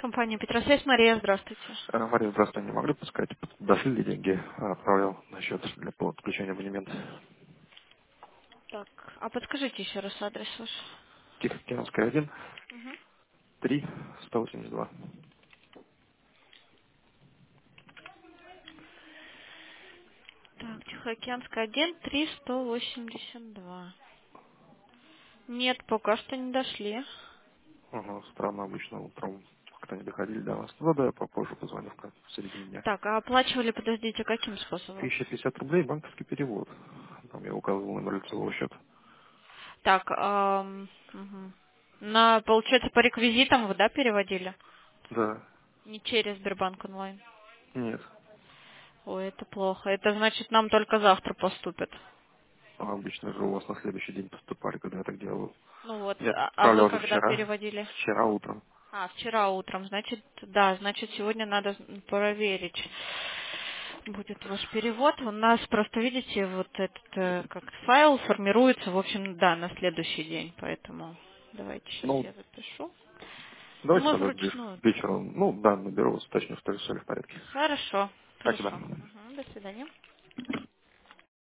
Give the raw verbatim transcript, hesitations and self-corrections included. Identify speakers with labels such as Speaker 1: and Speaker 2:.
Speaker 1: Компания Петросвязь, Мария, здравствуйте.
Speaker 2: Э, Мария, здравствуйте. Не могли бы сказать, дошли ли деньги? А, Отправлял на счет для подключения абонемента.
Speaker 1: Так, а подскажите еще раз адрес ваш.
Speaker 2: Тихоокеанская один,
Speaker 1: Мгм.
Speaker 2: три, сто восемьдесят два.
Speaker 1: Так, Тихоокеанская один, три, сто восемьдесят два. Нет, пока что не дошли.
Speaker 2: Ага, странно, обычно утром как-то не доходили до нас. Ну да, я попозже позвоню в кон- в середине дня.
Speaker 1: Так, а оплачивали, подождите, каким способом?
Speaker 2: тысяча пятьдесят рублей банковский перевод. Там я указывал номер лицевого счета.
Speaker 1: Так, ам, мгм. На, получается, по реквизитам вы, да, переводили?
Speaker 2: Да,
Speaker 1: Не через Сбербанк онлайн.
Speaker 2: нет.
Speaker 1: Ой, это плохо. Это значит, нам только завтра поступят.
Speaker 2: А обычно же у вас на следующий день поступали, когда я так делал.
Speaker 1: Ну вот,
Speaker 2: Я
Speaker 1: а, а вы
Speaker 2: отправлял же
Speaker 1: когда
Speaker 2: вчера,
Speaker 1: переводили?
Speaker 2: вчера утром.
Speaker 1: А, вчера утром, значит, да, значит, сегодня надо проверить, будет ваш перевод. У нас просто, видите, вот этот э, как файл формируется, в общем, да, на следующий день, поэтому давайте сейчас
Speaker 2: Ну,
Speaker 1: я запишу. Но
Speaker 2: давайте
Speaker 1: мы
Speaker 2: тогда ближе
Speaker 1: вручную.
Speaker 2: к вечеру. Ну, да, наберу вас, точно, что ли, все в порядке.
Speaker 1: Хорошо,
Speaker 2: Спасибо.
Speaker 1: хорошо. Мгм, до свидания.